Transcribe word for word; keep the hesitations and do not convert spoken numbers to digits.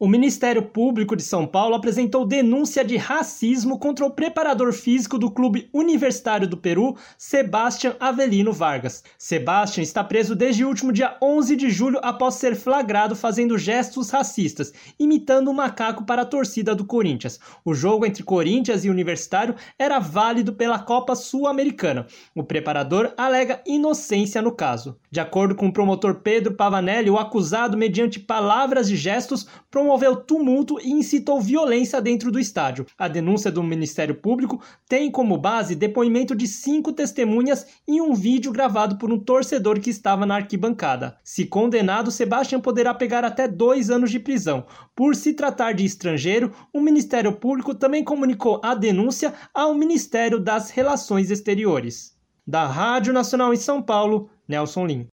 O Ministério Público de São Paulo apresentou denúncia de racismo contra o preparador físico do Clube Universitário do Peru, Sebastián Avelino Vargas. Sebastián está preso desde o último dia onze de julho após ser flagrado fazendo gestos racistas, imitando um macaco para a torcida do Corinthians. O jogo entre Corinthians e Universitário era válido pela Copa Sul-Americana. O preparador alega inocência no caso. De acordo com o promotor Pedro Pavanelli, o acusado, mediante palavras e gestos, promoveu tumulto e incitou violência dentro do estádio. A denúncia do Ministério Público tem como base depoimento de cinco testemunhas e um vídeo gravado por um torcedor que estava na arquibancada. Se condenado, Sebastián poderá pegar até dois anos de prisão. Por se tratar de estrangeiro, o Ministério Público também comunicou a denúncia ao Ministério das Relações Exteriores. Da Rádio Nacional em São Paulo, Nelson Lim.